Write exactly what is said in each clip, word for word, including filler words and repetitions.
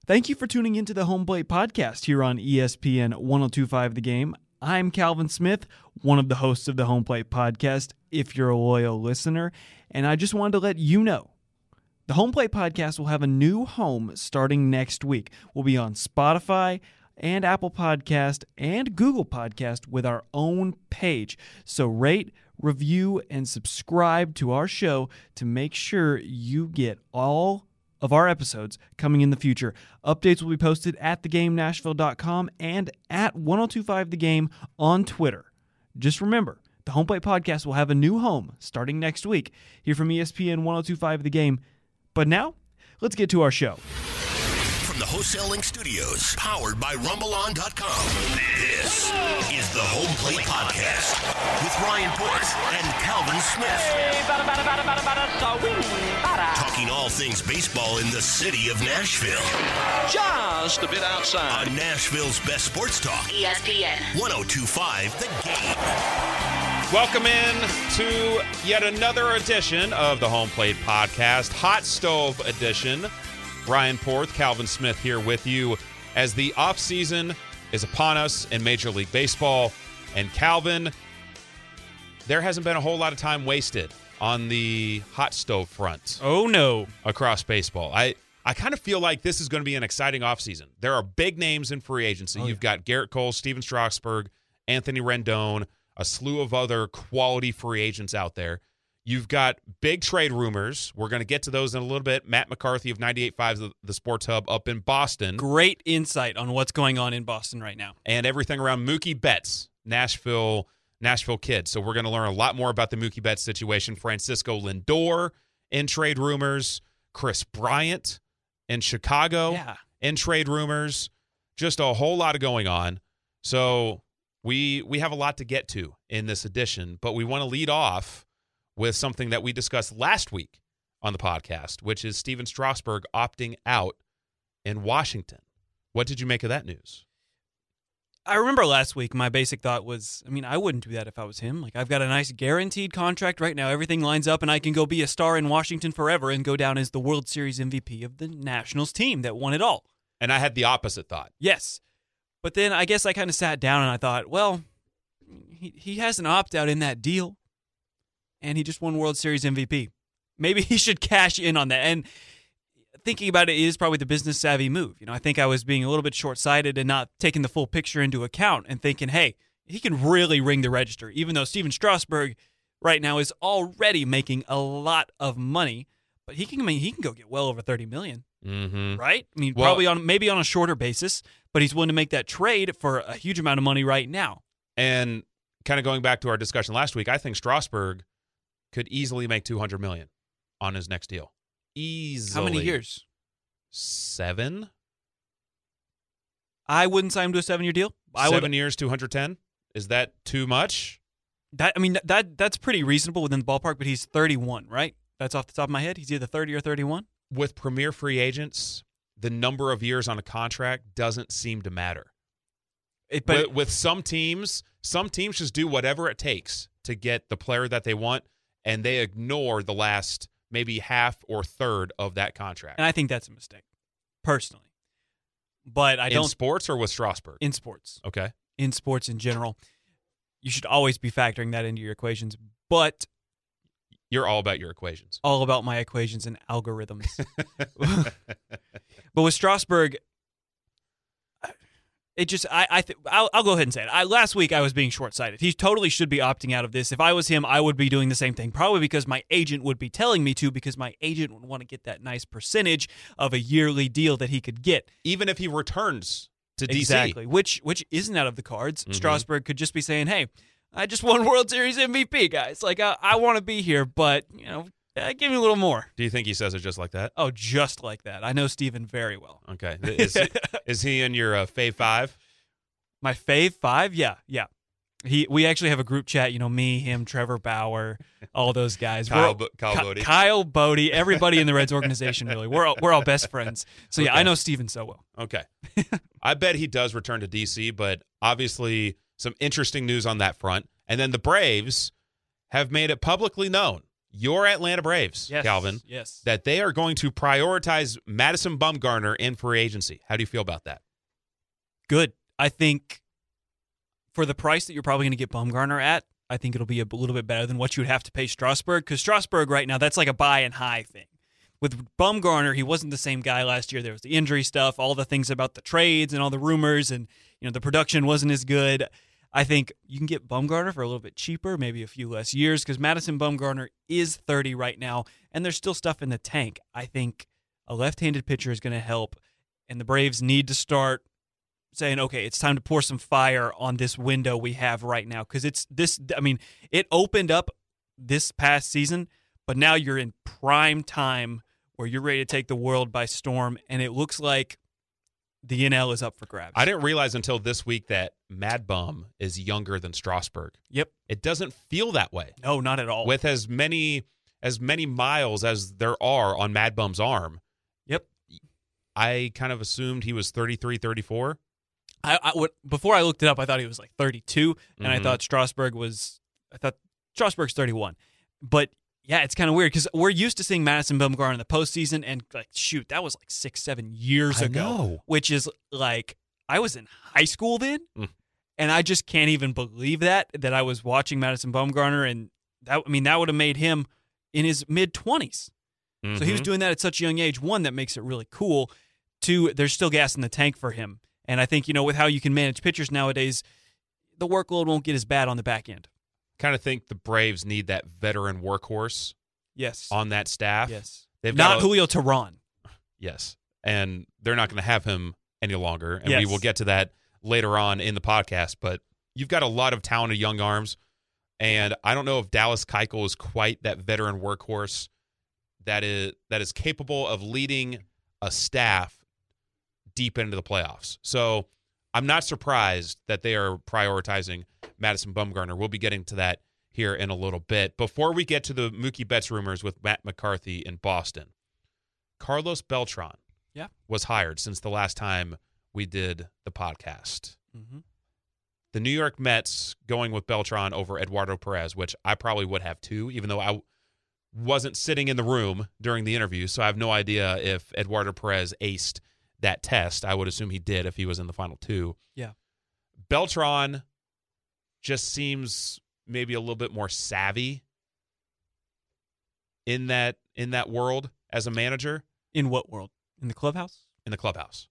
Thank you for tuning into the Home Plate Podcast here on E S P N one oh two point five The Game. I'm Calvin Smith, one of the hosts of the Home Plate Podcast, if you're a loyal listener, and I just wanted to let you know the Home Plate Podcast will have a new home starting next week. We'll be on Spotify and Apple Podcast and Google Podcast with our own page. So rate, review, and subscribe to our show to make sure you get all of our episodes coming in the future. Updates will be posted at the game nashville dot com and at one oh two point five The Game on Twitter. Just remember, the Home Plate Podcast will have a new home starting next week here from E S P N one oh two point five The Game. But now, let's get to our show. From the Wholesaling Studios, powered by rumble on dot com, this is the Home Plate Podcast with Ryan Porth and Calvin Smith. Talking all things baseball in the city of Nashville. Just a bit outside. On Nashville's best sports talk. E S P N one oh two point five The Game. Welcome in to yet another edition of the Home Plate Podcast, Hot Stove Edition. Ryan Porth, Calvin Smith here with you as the offseason is upon us in Major League Baseball. And Calvin, there hasn't been a whole lot of time wasted on the hot stove front. Oh, no. Across baseball. I, I kind of feel like this is going to be an exciting offseason. There are big names in free agency. Oh, You've yeah. got Garrett Cole, Steven Strasburg, Anthony Rendon, a slew of other quality free agents out there. You've got big trade rumors. We're going to get to those in a little bit. Matt McCarthy of ninety-eight point five, the Sports Hub up in Boston. Great insight on what's going on in Boston right now. And everything around Mookie Betts, Nashville Nashville kid. So we're going to learn a lot more about the Mookie Betts situation. Francisco Lindor in trade rumors. Chris Bryant in Chicago Yeah. in trade rumors. Just a whole lot of going on. So we we have a lot to get to in this edition, but we want to lead off with something that we discussed last week on the podcast, which is Steven Strasburg opting out in Washington. What did you make of that news? I remember last week my basic thought was, I mean, I wouldn't do that if I was him. Like, I've got a nice guaranteed contract right now. Everything lines up, and I can go be a star in Washington forever and go down as the World Series M V P of the Nationals team that won it all. And I had the opposite thought. Yes. But then I guess I kind of sat down and I thought, well, he, he has an opt-out in that deal, and he just won World Series M V P. Maybe he should cash in on that. And thinking about it is probably the business savvy move. You know, I think I was being a little bit short-sighted and not taking the full picture into account and thinking, hey, he can really ring the register, even though Steven Strasburg right now is already making a lot of money. But he can, I mean, he can go get well over thirty million dollars, Mm-hmm. right? I mean, Well- probably on maybe on a shorter basis, but he's willing to make that trade for a huge amount of money right now. And kind of going back to our discussion last week, I think Strasburg could easily make two hundred million dollars on his next deal. Easily. How many years? Seven? I wouldn't sign him to a seven-year deal. I Seven would, years, two hundred ten? Is that too much? that I mean that that's pretty reasonable within the ballpark. But he's thirty-one, right? That's off the top of my head. He's either thirty or thirty-one. With premier free agents, the number of years on a contract doesn't seem to matter. It, but with, with some teams, some teams just do whatever it takes to get the player that they want, and they ignore the last maybe half or third of that contract. and I think that's a mistake, personally. But I in don't sports or with Strasburg? in sports. Okay. In sports in general, you should always be factoring that into your equations. But You're all about your equations. all about my equations and algorithms. But with Strasburg, it just I I th- I'll, I'll go ahead and say it. I, last week I was being short-sighted. He totally should be opting out of this. If I was him, I would be doing the same thing. Probably because my agent would be telling me to, because my agent would want to get that nice percentage of a yearly deal that he could get. Even if he returns to D C. Exactly, which which isn't out of the cards. Mhm. Strasburg could just be saying, "Hey, I just won World Series M V P, guys. Like I, I want to be here, but you know, uh, give me a little more." Do you think he says it just like that? Oh, just like that. I know Steven very well. Okay. Is, he, is he in your uh, fave five? My fave five, yeah, yeah. He, we actually have a group chat. You know, me, him, Trevor Bauer, all those guys. Kyle, We're- Bo- Kyle Ky- Bodie. Kyle Bodie, everybody in the Reds organization. Really, we're all, we're all best friends. So yeah, Okay. I know Steven so well. Okay. I bet he does return to D C, but obviously some interesting news on that front. And then the Braves have made it publicly known your Atlanta Braves, Yes, Calvin, yes. that they are going to prioritize Madison Bumgarner in free agency. How do you feel about that? Good. I think for the price that you're probably going to get Bumgarner at, I think it'll be a little bit better than what you would have to pay Strasburg, because Strasburg right now, that's like a buy and high thing. With Bumgarner, he wasn't the same guy last year. There was the injury stuff, all the things about the trades and all the rumors, and you know the production wasn't as good. I think you can get Bumgarner for a little bit cheaper, maybe a few less years, because Madison Bumgarner is thirty right now, and there's still stuff in the tank. I think a left-handed pitcher is going to help, and the Braves need to start saying, okay, it's time to pour some fire on this window we have right now, because it's this. I mean, it opened up this past season, but now you're in prime time where you're ready to take the world by storm, and it looks like the N L is up for grabs. I didn't realize until this week that Mad Bum is younger than Strasburg. Yep. It doesn't feel that way. No, not at all. With as many as many miles as there are on Mad Bum's arm. Yep. I kind of assumed he was thirty-three, thirty-four. I, I what, before I looked it up, I thought he was like thirty-two, and Mhm. I thought Strasburg was. I thought Strasburg's thirty-one, but yeah, it's kind of weird because we're used to seeing Madison Bumgarner in the postseason, and like, shoot, that was like six, seven years I ago, know. which is like I was in high school then, Mm. and I just can't even believe that that I was watching Madison Bumgarner, and that I mean that would have made him in his mid twenties. Mm-hmm. So he was doing that at such a young age. One, that makes it really cool. Two, there's still gas in the tank for him. And I think, you know, with how you can manage pitchers nowadays, the workload won't get as bad on the back end. Kind of think the Braves need that veteran workhorse Yes. on that staff. Yes. They've Not got a- Julio Teheran. Yes. And they're not going to have him any longer. And we Yes. will get to that later on in the podcast. But you've got a lot of talented young arms. And I don't know if Dallas Keuchel is quite that veteran workhorse that is that is capable of leading a staff deep into the playoffs. So I'm not surprised that they are prioritizing Madison Bumgarner. We'll be getting to that here in a little bit. Before we get to the Mookie Betts rumors with Matt McCarthy in Boston, Carlos Beltran Yeah. was hired since the last time we did the podcast. Mm-hmm. The New York Mets going with Beltran over Eduardo Perez, which I probably would have too, even though I wasn't sitting in the room during the interview, so I have no idea if Eduardo Perez aced that test. I would assume he did if he was in the final two. Yeah. Beltran just seems maybe a little bit more savvy in that in that world as a manager. In what world? In the clubhouse? In the clubhouse.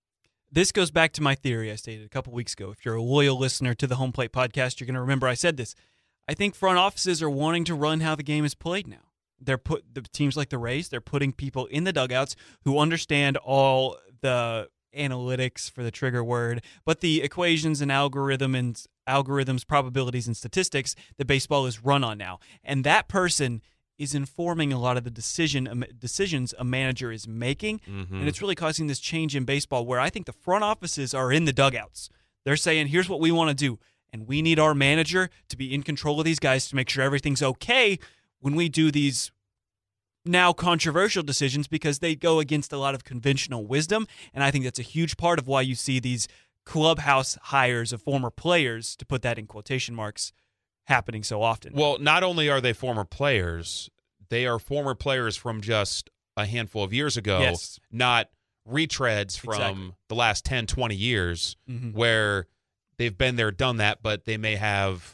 This goes back to my theory I stated a couple weeks ago. If you're a loyal listener to the Home Plate podcast, you're going to remember I said this. I think front offices are wanting to run how the game is played now. They're put the teams like the Rays, they're putting people in the dugouts who understand all the analytics for the trigger word, but the equations and algorithm and algorithms, probabilities and statistics that baseball is run on now. And that person is informing a lot of the decision um, decisions a manager is making, Mm-hmm. and it's really causing this change in baseball where I think the front offices are in the dugouts. They're saying, here's what we want to do, and we need our manager to be in control of these guys to make sure everything's okay when we do these now controversial decisions, because they go against a lot of conventional wisdom, and I think that's a huge part of why you see these clubhouse hires of former players, to put that in quotation marks, happening so often. Well, not only are they former players, they are former players from just a handful of years ago, Yes. not retreads from Exactly. the last ten, twenty years Mhm. where they've been there, done that, but they may have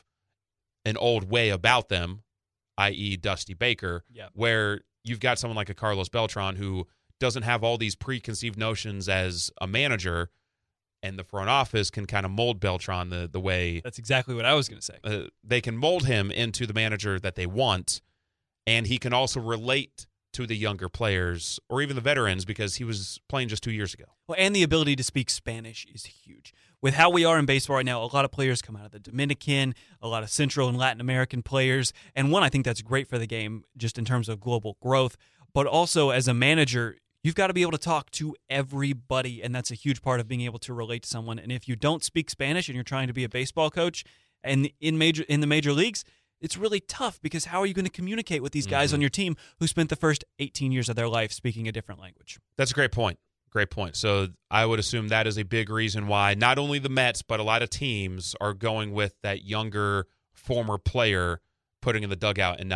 an old way about them, that is. Dusty Baker, Yeah. where you've got someone like a Carlos Beltran who doesn't have all these preconceived notions as a manager, and the front office can kind of mold Beltran the, the way That's exactly what I was going to say. uh, they can mold him into the manager that they want, and he can also relate to the younger players or even the veterans because he was playing just two years ago. Well, and the ability to speak Spanish is huge. With how we are in baseball right now, a lot of players come out of the Dominican, a lot of Central and Latin American players, and one, I think that's great for the game just in terms of global growth, but also as a manager, you've got to be able to talk to everybody, and that's a huge part of being able to relate to someone. And if you don't speak Spanish and you're trying to be a baseball coach and in major in the major leagues, it's really tough, because how are you going to communicate with these guys Mhm. on your team who spent the first eighteen years of their life speaking a different language? That's a great point. Great point. So I would assume that is a big reason why not only the Mets, but a lot of teams are going with that younger former player putting in the dugout and not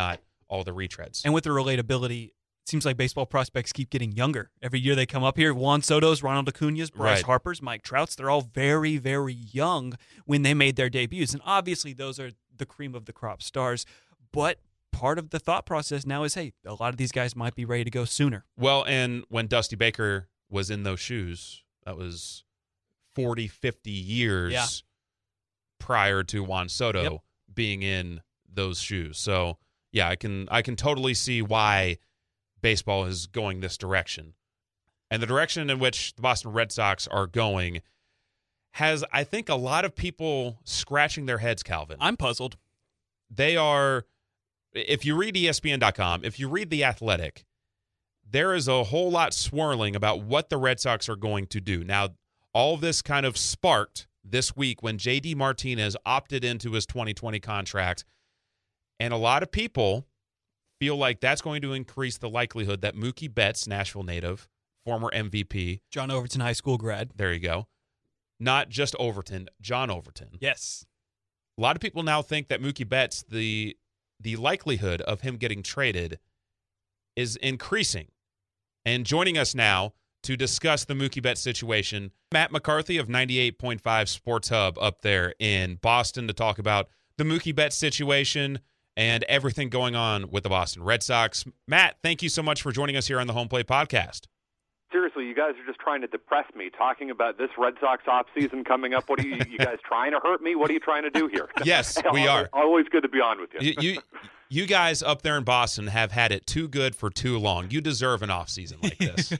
all the retreads. And with the relatability, it seems like baseball prospects keep getting younger. Every year they come up here. Juan Soto's, Ronald Acuna's, Bryce Right. Harper's, Mike Trout's. They're all very, very young when they made their debuts. And obviously those are the cream of the crop stars. But part of the thought process now is, hey, a lot of these guys might be ready to go sooner. Well, and when Dusty Baker was in those shoes, that was forty, fifty years Yeah. prior to Juan Soto Yep. being in those shoes. So, yeah, I can I can totally see why baseball is going this direction. And the direction in which the Boston Red Sox are going has, I think, a lot of people scratching their heads, Calvin. I'm puzzled. They are, if you read E S P N dot com, if you read The Athletic, there is a whole lot swirling about what the Red Sox are going to do. Now, all of this kind of sparked this week when J D Martinez opted into his twenty twenty contract, and a lot of people feel like that's going to increase the likelihood that Mookie Betts, Nashville native, former M V P. John Overton High School grad. There you go. Not just Overton, John Overton. Yes. A lot of people now think that Mookie Betts, the the likelihood of him getting traded is increasing. And joining us now to discuss the Mookie Betts situation, Matt McCarthy of ninety-eight point five Sports Hub up there in Boston to talk about the Mookie Betts situation and everything going on with the Boston Red Sox. Matt, thank you so much for joining us here on the Home Plate Podcast. Seriously, you guys are just trying to depress me, talking about this Red Sox offseason coming up. What are you, you guys trying to hurt me? What are you trying to do here? Yes, we are. Always good to be on with you. You, you, you guys up there in Boston have had it too good for too long. You deserve an offseason like this.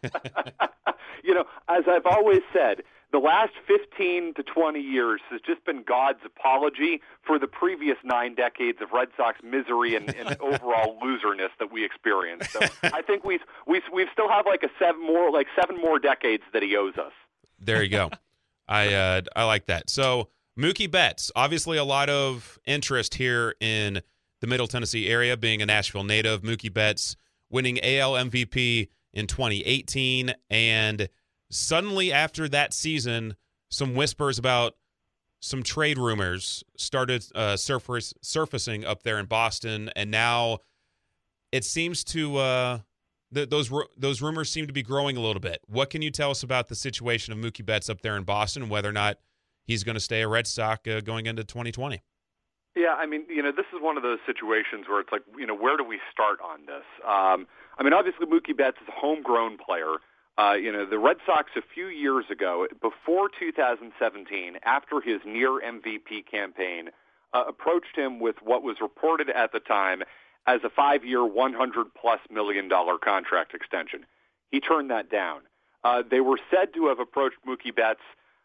You know, as I've always said, the last fifteen to twenty years has just been God's apology for the previous nine decades of Red Sox misery and, and overall loserness that we experienced. So I think we we we still have like a seven more like seven more decades that he owes us. There you go. I uh, I like that. So Mookie Betts, obviously a lot of interest here in the Middle Tennessee area, being a Nashville native. Mookie Betts winning A L M V P in twenty eighteen, and suddenly after that season, some whispers about some trade rumors started uh, surface, surfacing up there in Boston, and now it seems to uh, th- those those rumors seem to be growing a little bit. What can you tell us about the situation of Mookie Betts up there in Boston, and whether or not he's going to stay a Red Sox uh, going into twenty twenty? Yeah, I mean, you know, this is one of those situations where it's like, you know, where do we start on this? Um, I mean, obviously Mookie Betts is a homegrown player. Uh, you know, the Red Sox a few years ago, before two thousand seventeen, after his near M V P campaign, uh, approached him with what was reported at the time as a five-year, one hundred plus million dollar contract extension. He turned that down. Uh, they were said to have approached Mookie Betts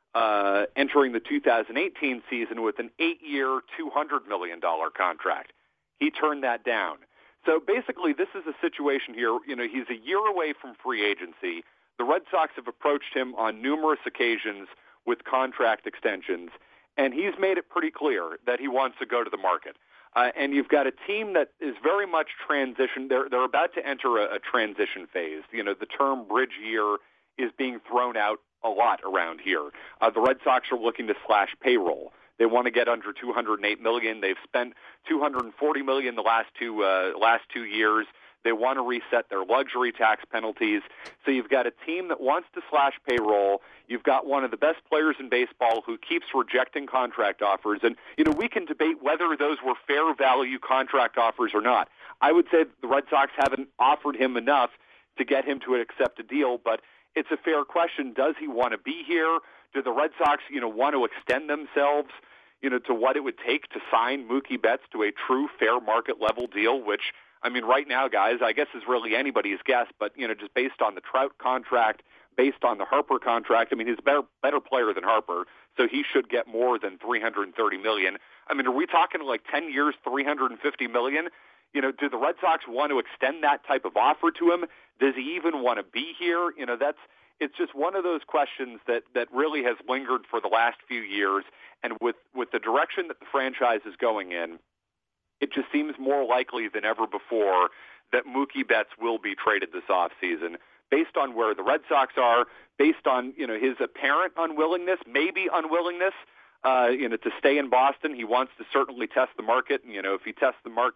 uh, entering the two thousand eighteen season with an eight-year, two hundred million dollar contract. He turned that down. So basically, this is a situation here. You know, he's a year away from free agency. The Red Sox have approached him on numerous occasions with contract extensions, and he's made it pretty clear that he wants to go to the market. Uh, and you've got a team that is very much transition. They're they're about to enter a, a transition phase. You know, the term bridge year is being thrown out a lot around here. Uh, the Red Sox are looking to slash payroll. They want to get under two hundred eight million dollars. They've spent two hundred forty million dollars the last two uh, last two years. They want to reset their luxury tax penalties. So you've got a team that wants to slash payroll. You've got one of the best players in baseball who keeps rejecting contract offers. And, you know, we can debate whether those were fair value contract offers or not. I would say the Red Sox haven't offered him enough to get him to accept a deal, but it's a fair question. Does he want to be here? Do the Red Sox, you know, want to extend themselves, you know, to what it would take to sign Mookie Betts to a true fair market level deal, which, I mean, right now, guys, I guess is really anybody's guess, but, you know, just based on the Trout contract, based on the Harper contract, I mean, he's a better, better player than Harper, so he should get more than three hundred thirty million dollars. I mean, are we talking like ten years, three hundred fifty million dollars? You know, do the Red Sox want to extend that type of offer to him? Does he even want to be here? You know, that's, it's just one of those questions that, that really has lingered for the last few years, and with, with the direction that the franchise is going in, it just seems more likely than ever before that Mookie Betts will be traded this offseason based on where the Red Sox are, based on, you know, his apparent unwillingness, maybe unwillingness, uh, you know, to stay in Boston. He wants to certainly test the market. And, you know, if he tests the market,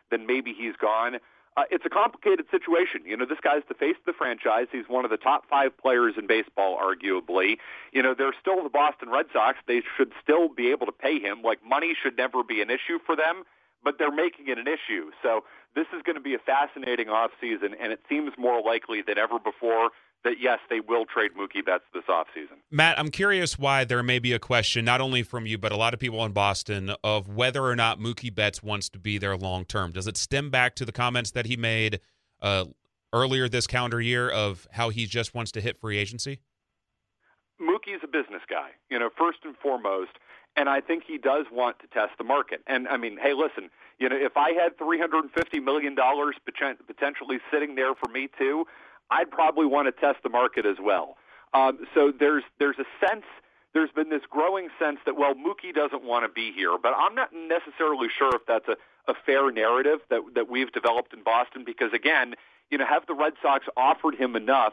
then maybe he's gone. Uh, it's a complicated situation. You know, this guy's the face of the franchise. He's one of the top five players in baseball, arguably. You know, they're still the Boston Red Sox. They should still be able to pay him. Like, money should never be an issue for them, but they're making it an issue. So this is going to be a fascinating offseason, and it seems more likely than ever before that, yes, they will trade Mookie Betts this offseason. Matt, I'm curious why there may be a question, not only from you, but a lot of people in Boston, of whether or not Mookie Betts wants to be there long term. Does it stem back to the comments that he made uh, earlier this calendar year of how he just wants to hit free agency? Mookie's a business guy, you know, first and foremost, and I think he does want to test the market. And, I mean, hey, listen, you know, if I had three hundred fifty million dollars potentially sitting there for me too, I'd probably want to test the market as well. Um, so there's there's a sense, there's been this growing sense that, well, Mookie doesn't want to be here. But I'm not necessarily sure if that's a, a fair narrative that, that we've developed in Boston because, again, you know, have the Red Sox offered him enough,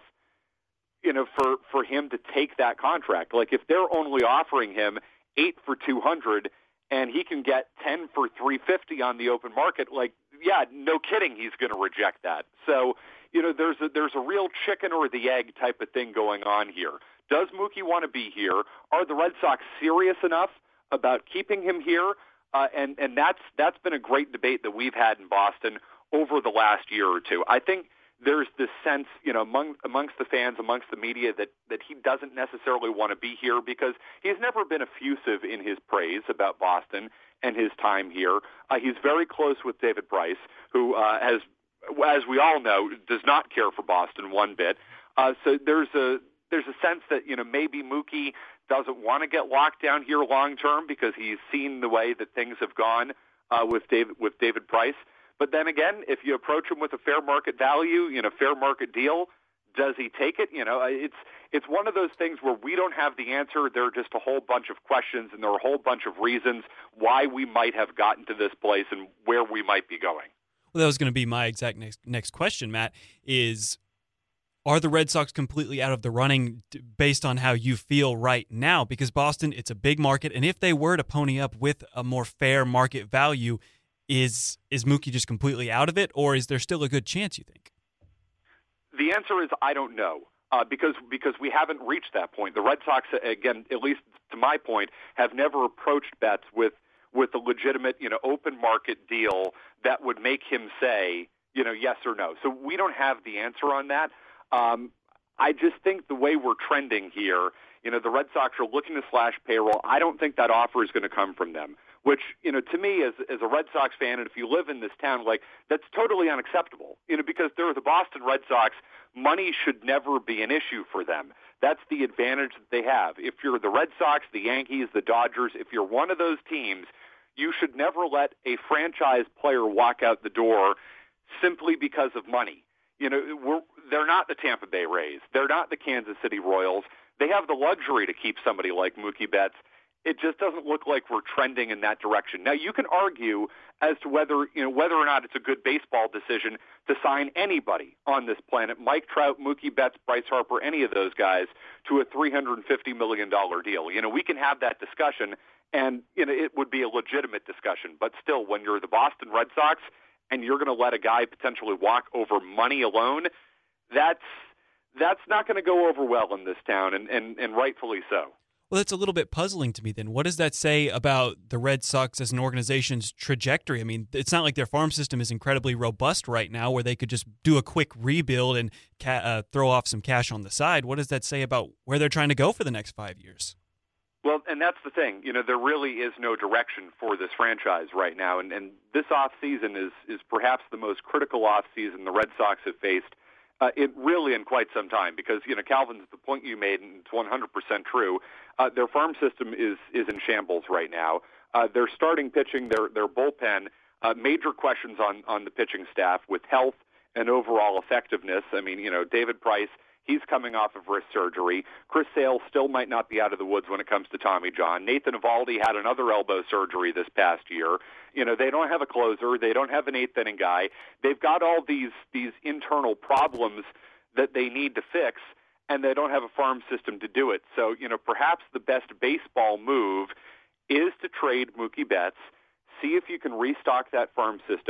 you know, for, for him to take that contract? Like, if they're only offering him eight for two hundred and he can get ten for three fifty on the open market, like, yeah, no kidding, he's going to reject that. So, you know, there's a, there's a real chicken or the egg type of thing going on here. Does Mookie want to be here? Are the Red Sox serious enough about keeping him here? Uh, and and that's that's been a great debate that we've had in Boston over the last year or two. I think there's this sense, you know, among amongst the fans, amongst the media, that that he doesn't necessarily want to be here because he's never been effusive in his praise about Boston and his time here. Uh, he's very close with David Price, who uh, has, as we all know, does not care for Boston one bit. Uh, so there's a there's a sense that, you know, maybe Mookie doesn't want to get locked down here long term because he's seen the way that things have gone uh, with David with David Price. But then again, if you approach him with a fair market value, you know, fair market deal, does he take it? You know, it's it's one of those things where we don't have the answer. There are just a whole bunch of questions, and there are a whole bunch of reasons why we might have gotten to this place and where we might be going. Well, that was going to be my exact next next question, Matt, is are the Red Sox completely out of the running based on how you feel right now? Because Boston, it's a big market, and if they were to pony up with a more fair market value, is is Mookie just completely out of it, or is there still a good chance, you think? The answer is I don't know, uh, because because we haven't reached that point. The Red Sox, again, at least to my point, have never approached Betts with with a legitimate, you know, open market deal that would make him say, you know, yes or no. So we don't have the answer on that. Um, I just think the way we're trending here, you know, the Red Sox are looking to slash payroll. I don't think that offer is going to come from them, which, you know, to me as, as a Red Sox fan, and if you live in this town, like, that's totally unacceptable, you know, because they're the Boston Red Sox. Money should never be an issue for them. That's the advantage that they have. If you're the Red Sox, the Yankees, the Dodgers, if you're one of those teams, you should never let a franchise player walk out the door simply because of money. You know, we're, they're not the Tampa Bay Rays. They're not the Kansas City Royals. They have the luxury to keep somebody like Mookie Betts. It just doesn't look like we're trending in that direction. Now, you can argue as to whether, you know, whether or not it's a good baseball decision to sign anybody on this planet, Mike Trout, Mookie Betts, Bryce Harper, any of those guys, to a three hundred fifty million dollars deal. You know, we can have that discussion, and, you know, it would be a legitimate discussion. But still, when you're the Boston Red Sox and you're going to let a guy potentially walk over money alone, that's that's not going to go over well in this town, and, and, and rightfully so. Well, that's a little bit puzzling to me then. What does that say about the Red Sox as an organization's trajectory? I mean, it's not like their farm system is incredibly robust right now where they could just do a quick rebuild and ca- uh, throw off some cash on the side. What does that say about where they're trying to go for the next five years? Well, and that's the thing. You know, there really is no direction for this franchise right now, and, and this offseason is, is perhaps the most critical offseason the Red Sox have faced Uh, it really in quite some time because, you know, Calvin, the point you made, and it's one hundred percent true, uh, their farm system is is in shambles right now. Uh, their starting pitching, their their bullpen, uh, major questions on, on the pitching staff with health and overall effectiveness. I mean, you know, David Price, he's coming off of wrist surgery. Chris Sale still might not be out of the woods when it comes to Tommy John. Nathan Eovaldi had another elbow surgery this past year. You know, they don't have a closer. They don't have an eighth-inning guy. They've got all these these internal problems that they need to fix, and they don't have a farm system to do it. So, you know, perhaps the best baseball move is to trade Mookie Betts, see if you can restock that farm system,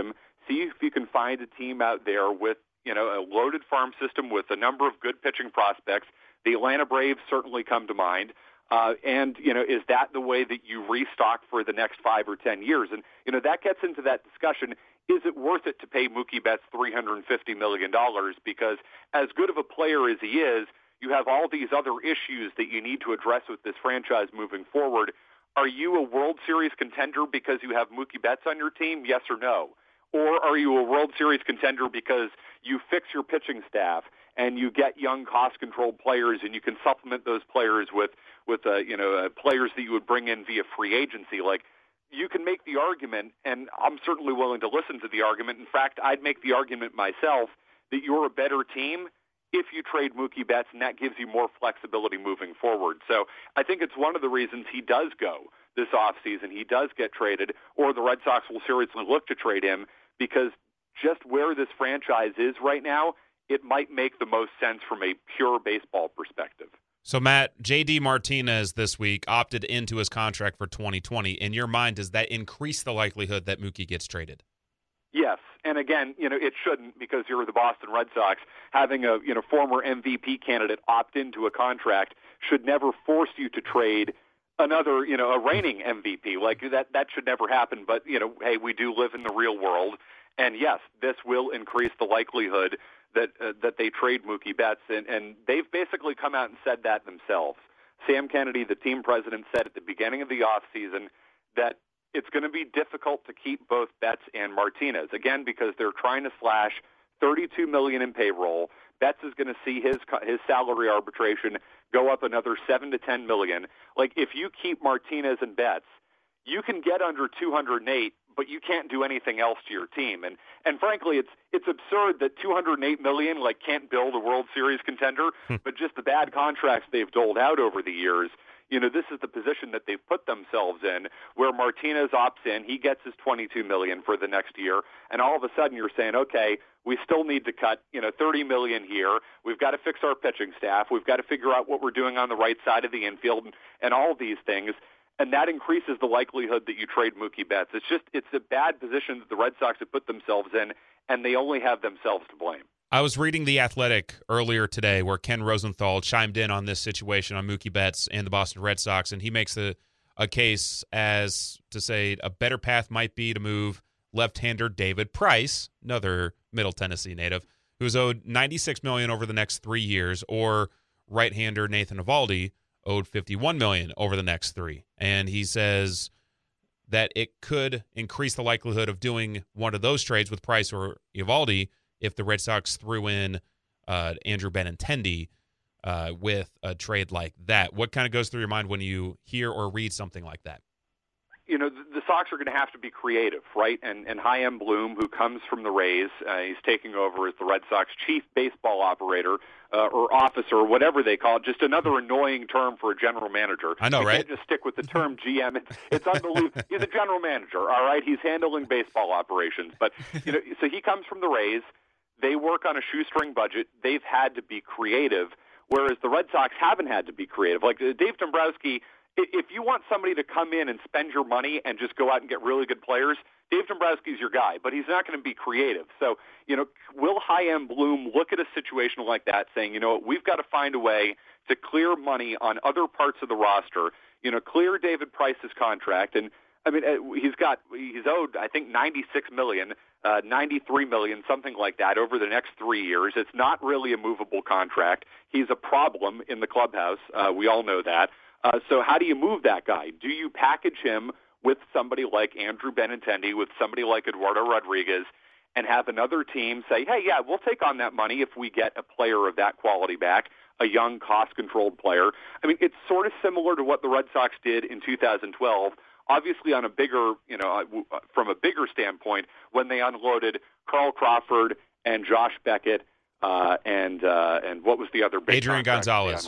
See if you can find a team out there with, you know, a loaded farm system with a number of good pitching prospects. The Atlanta Braves certainly come to mind. Uh, and, you know, is that the way that you restock for the next five or ten years? And, you know, that gets into that discussion. Is it worth it to pay Mookie Betts three hundred fifty million dollars? Because as good of a player as he is, you have all these other issues that you need to address with this franchise moving forward. Are you a World Series contender because you have Mookie Betts on your team? Yes or no? Or are you a World Series contender because you fix your pitching staff and you get young, cost-controlled players, and you can supplement those players with, with uh, you know, uh, players that you would bring in via free agency? Like, you can make the argument, and I'm certainly willing to listen to the argument. In fact, I'd make the argument myself that you're a better team if you trade Mookie Betts, and that gives you more flexibility moving forward. So I think it's one of the reasons he does go this offseason. He does get traded, or the Red Sox will seriously look to trade him, because just where this franchise is right now, it might make the most sense from a pure baseball perspective. So, Matt, J D Martinez this week opted into his contract for twenty twenty. In your mind, does that increase the likelihood that Mookie gets traded? Yes, and again, you know, it shouldn't, because you're the Boston Red Sox. Having a, you know, former M V P candidate opt into a contract should never force you to trade another, you know, a reigning M V P. Like, that that should never happen. But, you know, hey, we do live in the real world, and yes, this will increase the likelihood that uh, that they trade Mookie Betts, and, and they've basically come out and said that themselves. Sam Kennedy, the team president, said at the beginning of the offseason that it's going to be difficult to keep both Betts and Martinez, again, because they're trying to slash thirty-two million dollars in payroll. Betts is going to see his his salary arbitration go up another seven to ten million dollars. Like, if you keep Martinez and Betts, you can get under two hundred eight, but you can't do anything else to your team. And and frankly, it's it's absurd that two hundred eight million dollars like can't build a World Series contender, but just the bad contracts they've doled out over the years. You know, this is the position that they've put themselves in, where Martinez opts in, he gets his twenty-two million dollars for the next year, and all of a sudden you're saying, okay, we still need to cut, you know, thirty million dollars here. We've got to fix our pitching staff. We've got to figure out what we're doing on the right side of the infield, and, and all of these things. And that increases the likelihood that you trade Mookie Betts. It's just, it's a bad position that the Red Sox have put themselves in, and they only have themselves to blame. I was reading The Athletic earlier today where Ken Rosenthal chimed in on this situation on Mookie Betts and the Boston Red Sox, and he makes a, a case as to say a better path might be to move left-hander David Price, another Middle Tennessee native, who's owed ninety-six million dollars over the next three years, or right-hander Nathan Eovaldi, owed fifty-one million dollars over the next three. And he says that it could increase the likelihood of doing one of those trades with Price or Eovaldi if the Red Sox threw in uh, Andrew Benintendi uh, with a trade like that. What kind of goes through your mind when you hear or read something like that? You know, the, the Sox are going to have to be creative, right? And and Chaim Bloom, who comes from the Rays, uh, he's taking over as the Red Sox chief baseball operator uh, or officer, whatever they call it. Just another annoying term for a general manager. I know, we right? Can't just stick with the term G M. It's, it's unbelievable. He's a general manager, all right? He's handling baseball operations, but you know, so he comes from the Rays. They work on a shoestring budget. They've had to be creative, whereas the Red Sox haven't had to be creative. Like uh, Dave Dombrowski. If you want somebody to come in and spend your money and just go out and get really good players, Dave Dombrowski's your guy, but he's not going to be creative. So, you know, will Chaim Bloom look at a situation like that saying, you know what, we've got to find a way to clear money on other parts of the roster, you know, clear David Price's contract. And, I mean, he's got, he's owed, I think, ninety-six million dollars, uh, ninety-three million dollars, something like that over the next three years. It's not really a movable contract. He's a problem in the clubhouse. Uh, we all know that. Uh, so how do you move that guy? Do you package him with somebody like Andrew Benintendi, with somebody like Eduardo Rodriguez, and have another team say, hey, yeah, we'll take on that money if we get a player of that quality back, a young, cost-controlled player? I mean, it's sort of similar to what the Red Sox did in two thousand twelve, obviously on a bigger, you know, from a bigger standpoint, when they unloaded Carl Crawford and Josh Beckett uh, and uh, and what was the other big Adrian Gonzalez.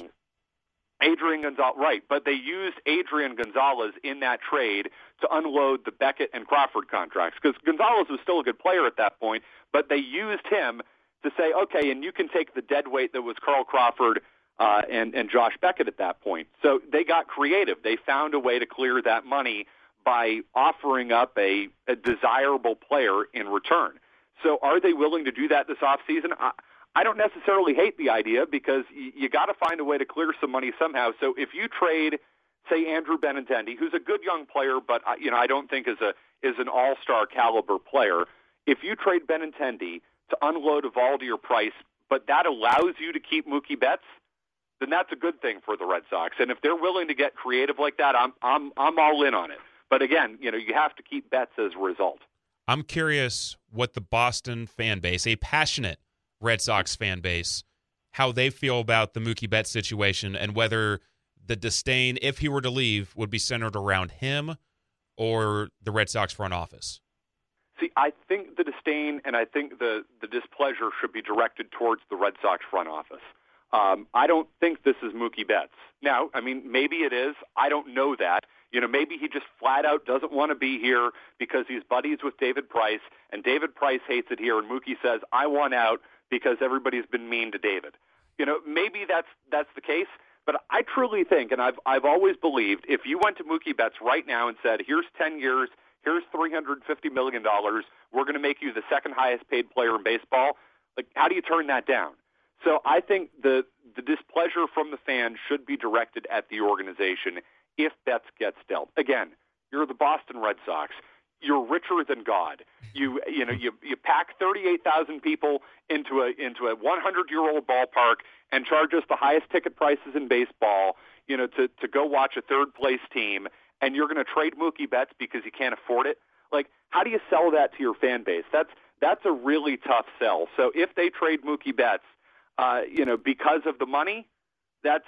Adrian Gonzalez, right, but they used Adrian Gonzalez in that trade to unload the Beckett and Crawford contracts, because Gonzalez was still a good player at that point, but they used him to say, okay, and you can take the dead weight that was Carl Crawford uh, and, and Josh Beckett at that point. So they got creative. They found a way to clear that money by offering up a, a desirable player in return. So are they willing to do that this offseason? I, I don't necessarily hate the idea because y- you got to find a way to clear some money somehow. So if you trade, say, Andrew Benintendi, who's a good young player, but uh, you know I don't think is a is an all-star caliber player. If you trade Benintendi to unload Evaldi or Price, but that allows you to keep Mookie Betts, then that's a good thing for the Red Sox. And if they're willing to get creative like that, I'm I'm I'm all in on it. But again, you know, you have to keep Betts as a result. I'm curious what the Boston fan base, a passionate Red Sox fan base, how they feel about the Mookie Betts situation and whether the disdain, if he were to leave, would be centered around him or the Red Sox front office. See, I think the disdain and I think the, the displeasure should be directed towards the Red Sox front office. Um, I don't think this is Mookie Betts. Now, I mean, maybe it is. I don't know that. You know, maybe he just flat out doesn't want to be here because he's buddies with David Price, and David Price hates it here, and Mookie says, I want out because everybody's been mean to David. You know, maybe that's that's the case, but I truly think, and I've I've always believed, if you went to Mookie Betts right now and said, here's ten years, here's three hundred fifty million dollars, we're going to make you the second highest paid player in baseball, like, how do you turn that down? So I think the the displeasure from the fans should be directed at the organization if Betts gets dealt. Again, you're the Boston Red Sox. You're richer than God. You you know you you pack thirty-eight thousand people into a into a one hundred year old ballpark and charge us the highest ticket prices in baseball. You know to to go watch a third place team, and you're going to trade Mookie Betts because you can't afford it. Like, how do you sell that to your fan base? That's that's a really tough sell. So if they trade Mookie Betts, uh, you know, because of the money, that's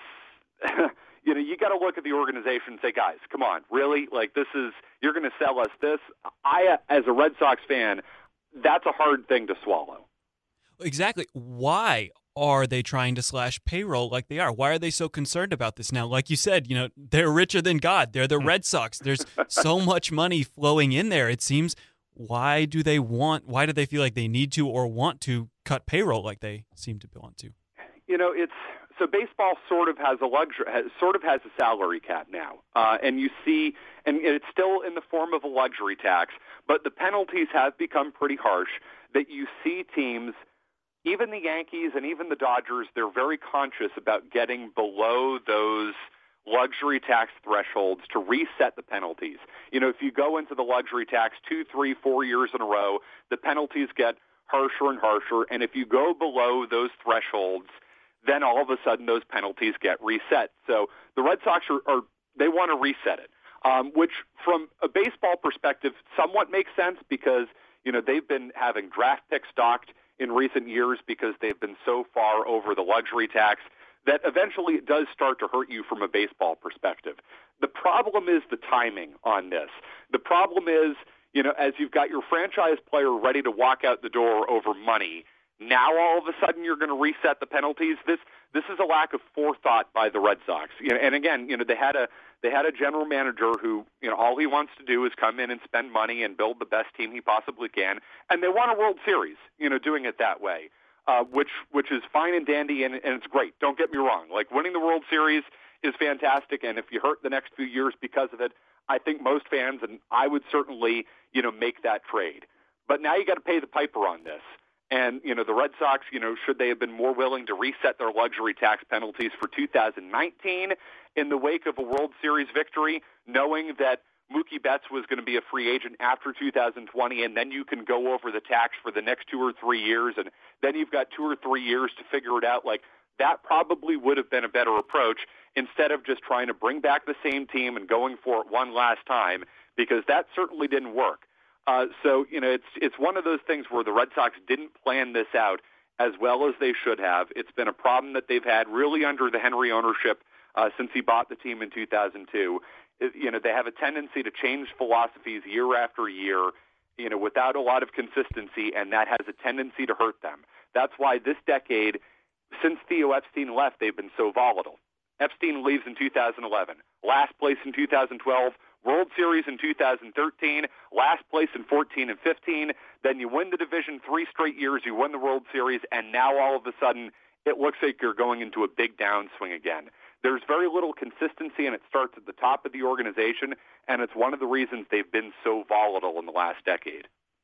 you know, you got to look at the organization and say, guys, come on, really? Like, this is, you're going to sell us this? I, as a Red Sox fan, that's a hard thing to swallow. Exactly. Why are they trying to slash payroll like they are? Why are they so concerned about this now? Like you said, you know, they're richer than God. They're the Red Sox. There's so much money flowing in there. It seems, why do they want, why do they feel like they need to or want to cut payroll like they seem to want to? You know, it's, so baseball sort of has a luxury, has, sort of has a salary cap now, uh, and you see, and it's still in the form of a luxury tax, but the penalties have become pretty harsh. That you see teams, even the Yankees and even the Dodgers, they're very conscious about getting below those luxury tax thresholds to reset the penalties. You know, if you go into the luxury tax two, three, four years in a row, the penalties get harsher and harsher, and if you go below those thresholds, then all of a sudden those penalties get reset. So the Red Sox are, are they want to reset it, um, which from a baseball perspective somewhat makes sense because, you know, they've been having draft picks docked in recent years because they've been so far over the luxury tax that eventually it does start to hurt you from a baseball perspective. The problem is the timing on this. The problem is, you know, as you've got your franchise player ready to walk out the door over money, now all of a sudden you're going to reset the penalties. This this is a lack of forethought by the Red Sox. You know, and again, you know, they had a they had a general manager who, you know, all he wants to do is come in and spend money and build the best team he possibly can, and they won a World Series, you know, doing it that way, uh, which which is fine and dandy, and, and it's great. Don't get me wrong. Like, winning the World Series is fantastic, and if you hurt the next few years because of it, I think most fans, and I would certainly, you know, make that trade. But now you got to pay the piper on this. And, you know, the Red Sox, you know, should they have been more willing to reset their luxury tax penalties for two thousand nineteen in the wake of a World Series victory, knowing that Mookie Betts was going to be a free agent after two thousand twenty, and then you can go over the tax for the next two or three years, and then you've got two or three years to figure it out. Like, that probably would have been a better approach instead of just trying to bring back the same team and going for it one last time, because that certainly didn't work. Uh, so, you know, it's it's one of those things where the Red Sox didn't plan this out as well as they should have. It's been a problem that they've had really under the Henry ownership uh, since he bought the team in two thousand two. It, you know, they have a tendency to change philosophies year after year, you know, without a lot of consistency, and that has a tendency to hurt them. That's why this decade, since Theo Epstein left, they've been so volatile. Epstein leaves in two thousand eleven, last place in two thousand twelve, World Series in two thousand thirteen, last place in fourteen and fifteen, then you win the division three straight years, you win the World Series, and now all of a sudden it looks like you're going into a big downswing again. There's very little consistency, and it starts at the top of the organization, and it's one of the reasons they've been so volatile in the last decade.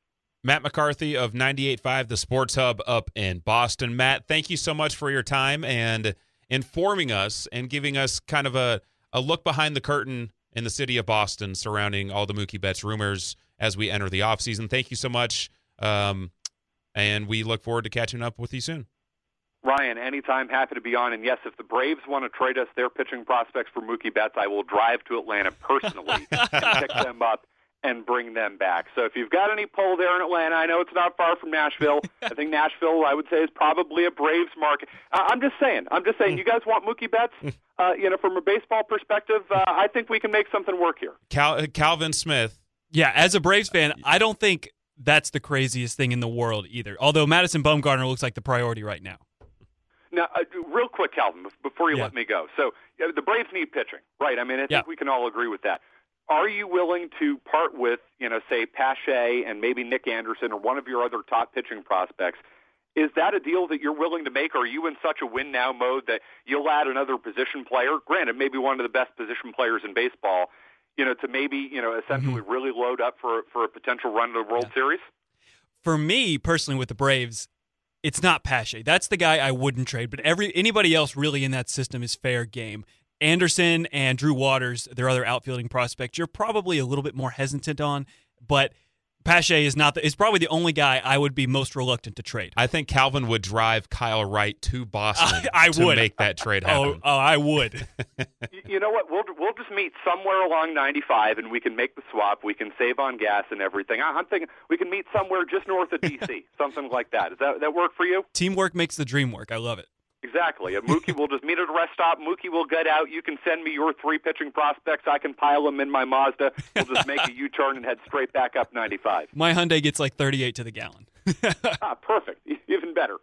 Matt McCarthy of ninety-eight point five, the Sports Hub up in Boston. Matt, thank you so much for your time and informing us and giving us kind of a, a look behind the curtain in the city of Boston surrounding all the Mookie Betts rumors as we enter the offseason. Thank you so much, um, and we look forward to catching up with you soon. Ryan, anytime, happy to be on. And yes, if the Braves want to trade us their pitching prospects for Mookie Betts, I will drive to Atlanta personally and pick them up and bring them back. So if you've got any pull there in Atlanta, I know it's not far from Nashville. I think Nashville, I would say, is probably a Braves market. Uh, I'm just saying. I'm just saying. You guys want Mookie Betts? Uh, you know, from a baseball perspective, uh, I think we can make something work here. Cal- Calvin Smith. Yeah, as a Braves fan, I don't think that's the craziest thing in the world either. Although Madison Bumgarner looks like the priority right now. Now, uh, real quick, Calvin, before you yeah. let me go. So uh, the Braves need pitching, right? I mean, I think yeah. we can all agree with that. Are you willing to part with, you know, say, Pache and maybe Nick Anderson or one of your other top pitching prospects? Is that a deal that you're willing to make? Or are you in such a win-now mode that you'll add another position player, granted, maybe one of the best position players in baseball, you know, to maybe, you know, essentially mm-hmm. really load up for, for a potential run to the World yeah. Series? For me, personally, with the Braves, it's not Pache. That's the guy I wouldn't trade, but every anybody else really in that system is fair game. Anderson and Drew Waters, their other outfielding prospects, you're probably a little bit more hesitant on, but Pache is not the, is probably the only guy I would be most reluctant to trade. I think Calvin would drive Kyle Wright to Boston I, I to would. make that trade happen. Oh, oh I would. You know what? We'll we'll just meet somewhere along ninety-five, and we can make the swap. We can save on gas and everything. I'm thinking we can meet somewhere just north of D C, something like that. Does that that work for you? Teamwork makes the dream work. I love it. Exactly. And Mookie will just meet at a rest stop. Mookie will get out. You can send me your three pitching prospects. I can pile them in my Mazda. We'll just make a U-turn and head straight back up ninety-five. My Hyundai gets like thirty-eight to the gallon. ah, perfect. Even better.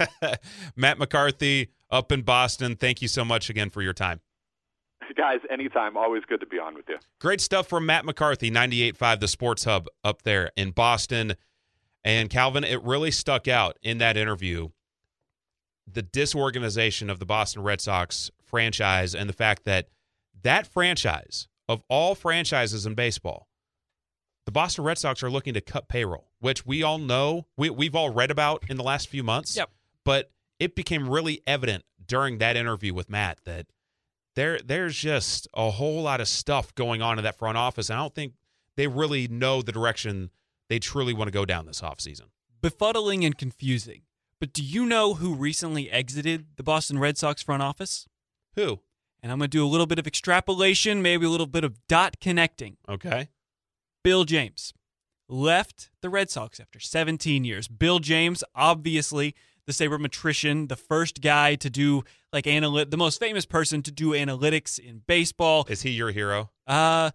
Matt McCarthy up in Boston. Thank you so much again for your time. Guys, anytime. Always good to be on with you. Great stuff from Matt McCarthy, ninety-eight point five, the Sports Hub up there in Boston. And Calvin, it really stuck out in that interview, the disorganization of the Boston Red Sox franchise and the fact that that franchise, of all franchises in baseball, the Boston Red Sox are looking to cut payroll, which we all know, we, we've all read about in the last few months. Yep. But it became really evident during that interview with Matt that there there's just a whole lot of stuff going on in that front office, and I don't think they really know the direction they truly want to go down this offseason. Befuddling and confusing. But do you know who recently exited the Boston Red Sox front office? Who? And I'm going to do a little bit of extrapolation, maybe a little bit of dot connecting. Okay. Bill James left the Red Sox after seventeen years. Bill James, obviously the sabermetrician, the first guy to do like analyt, the most famous person to do analytics in baseball. Is he your hero? Uh,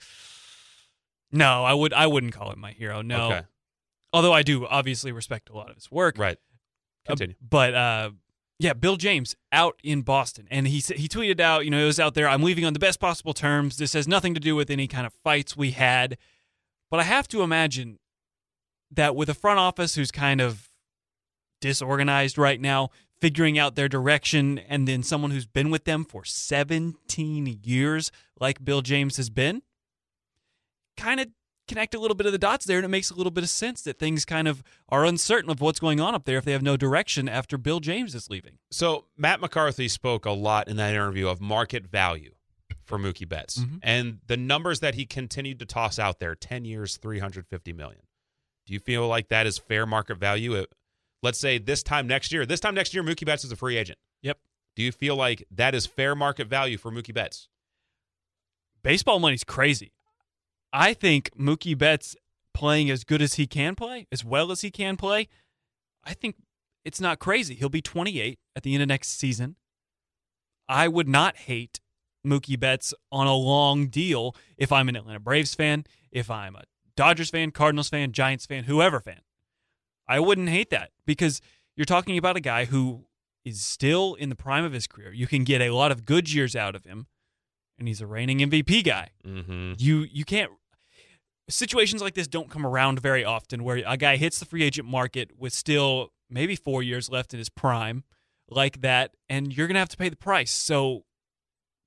no, I would I wouldn't call him my hero. No, okay. Although I do obviously respect a lot of his work. Right. Continue. Uh, but uh, yeah, Bill James out in Boston, and he he tweeted out, you know, it was out there, I'm leaving on the best possible terms. This has nothing to do with any kind of fights we had. But I have to imagine that with a front office who's kind of disorganized right now, figuring out their direction, and then someone who's been with them for seventeen years, like Bill James has been, kind of connect a little bit of the dots there, and it makes a little bit of sense that things kind of are uncertain of what's going on up there if they have no direction after Bill James is leaving. So Matt McCarthy spoke a lot in that interview of market value for Mookie Betts, mm-hmm. and the numbers that he continued to toss out there, ten years, three hundred fifty million dollars. Do you feel like that is fair market value? It, let's say this time next year, this time next year, Mookie Betts is a free agent. Yep. Do you feel like that is fair market value for Mookie Betts? Baseball money's crazy. I think Mookie Betts playing as good as he can play, as well as he can play, I think it's not crazy. He'll be twenty-eight at the end of next season. I would not hate Mookie Betts on a long deal if I'm an Atlanta Braves fan, if I'm a Dodgers fan, Cardinals fan, Giants fan, whoever fan. I wouldn't hate that because you're talking about a guy who is still in the prime of his career. You can get a lot of good years out of him, and he's a reigning M V P guy. Mm-hmm. You you can't. Situations like this don't come around very often where a guy hits the free agent market with still maybe four years left in his prime like that, and you're going to have to pay the price. So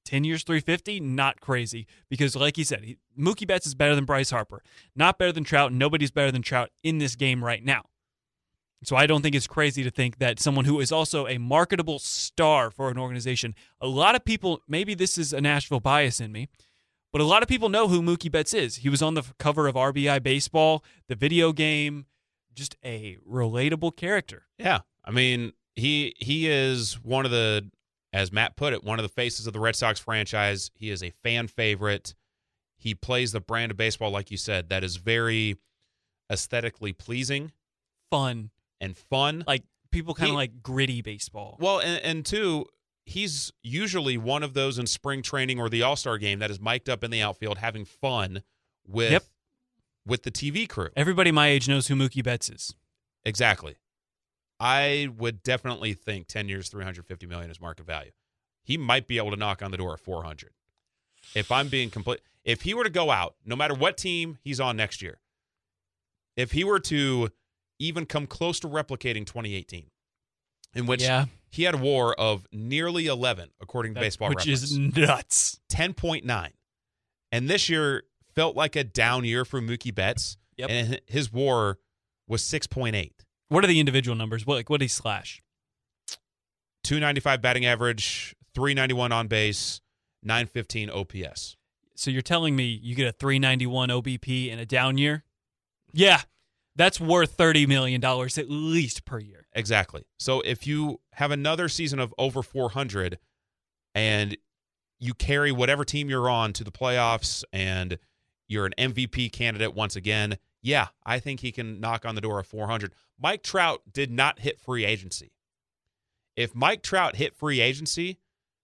ten years, three fifty, not crazy. Because like you said, he, Mookie Betts is better than Bryce Harper. Not better than Trout. Nobody's better than Trout in this game right now. So I don't think it's crazy to think that someone who is also a marketable star for an organization, a lot of people, maybe this is a Nashville bias in me, but a lot of people know who Mookie Betts is. He was on the cover of R B I Baseball, the video game, just a relatable character. Yeah. I mean, he he is one of the, as Matt put it, one of the faces of the Red Sox franchise. He is a fan favorite. He plays the brand of baseball, like you said, that is very aesthetically pleasing. Fun. And fun. Like, people kind of He- like gritty baseball. Well, and, and two, he's usually one of those in spring training or the All-Star game that is mic'd up in the outfield having fun with, Yep. with the T V crew. Everybody my age knows who Mookie Betts is. Exactly. I would definitely think ten years, three hundred fifty million dollars is market value. He might be able to knock on the door at four hundred. If I'm being complete, if he were to go out, no matter what team he's on next year, if he were to even come close to replicating twenty eighteen, in which Yeah. he had a WAR of nearly eleven, according to That- Baseball which Reference. is nuts. ten point nine. And this year felt like a down year for Mookie Betts. Yep. And his WAR was six point eight. What are the individual numbers? What like what did he slash? two ninety-five batting average, three ninety-one on base, nine fifteen O P S. So you're telling me you get a three ninety-one O B P in a down year? Yeah. That's worth thirty million dollars at least per year. Exactly. So if you have another season of over four hundred and you carry whatever team you're on to the playoffs and you're an M V P candidate once again, yeah, I think he can knock on the door of four hundred. Mike Trout did not hit free agency. If Mike Trout hit free agency,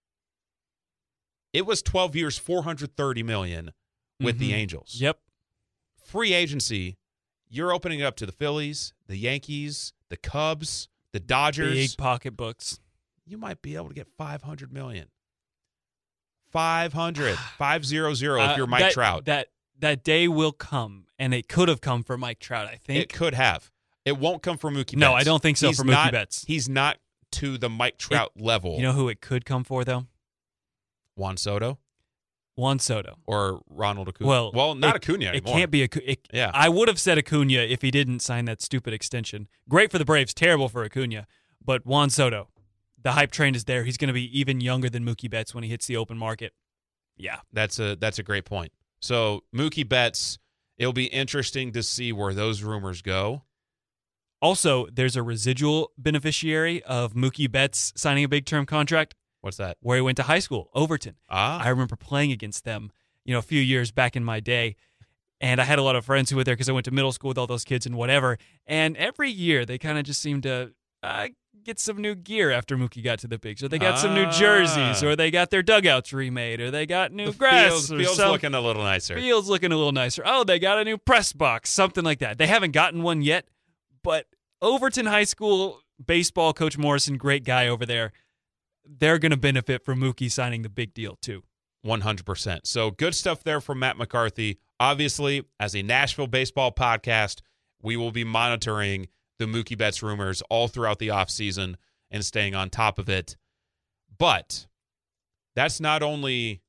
it was twelve years, four hundred thirty million dollars with the Mhm. Angels. Yep. Free agency, you're opening it up to the Phillies, the Yankees, the Cubs, the Dodgers. Big pocketbooks. You might be able to get five hundred million dollars. five hundred. five hundred if Uh, you're Mike that, Trout. That that day will come, and it could have come for Mike Trout, I think. It could have. It won't come from Mookie Betts. No, I don't think so He's for Mookie not- Betts. He's not to the Mike Trout level. You know who it could come for, though? Juan Soto Juan Soto. or Ronald Acuna. Well, well, not it, Acuna It anymore. can't be Acuna. It, Yeah. I would have said Acuna if he didn't sign that stupid extension. Great for the Braves, terrible for Acuna. But Juan Soto, the hype train is there. He's going to be even younger than Mookie Betts when he hits the open market. Yeah. That's a that's a great point. So Mookie Betts, it'll be interesting to see where those rumors go. Also, there's a residual beneficiary of Mookie Betts signing a big term contract What's that? where he went to high school, Overton. Ah, I remember playing against them, you know, a few years back in my day. And I had a lot of friends who were there because I went to middle school with all those kids and whatever. And every year they kind of just seemed to uh, get some new gear after Mookie got to the bigs. Or they got some new Ah. jerseys, or they got their dugouts remade, or they got new the grass. field's, or field's some- looking a little nicer. Field's looking a little nicer. Oh, they got a new press box, something like that. They haven't gotten one yet, but Overton High School baseball coach Morrison, great guy over there. They're going to benefit from Mookie signing the big deal too. one hundred percent. So good stuff there from Matt McCarthy. Obviously, as a Nashville baseball podcast, we will be monitoring the Mookie Betts rumors all throughout the offseason and staying on top of it. But that's not only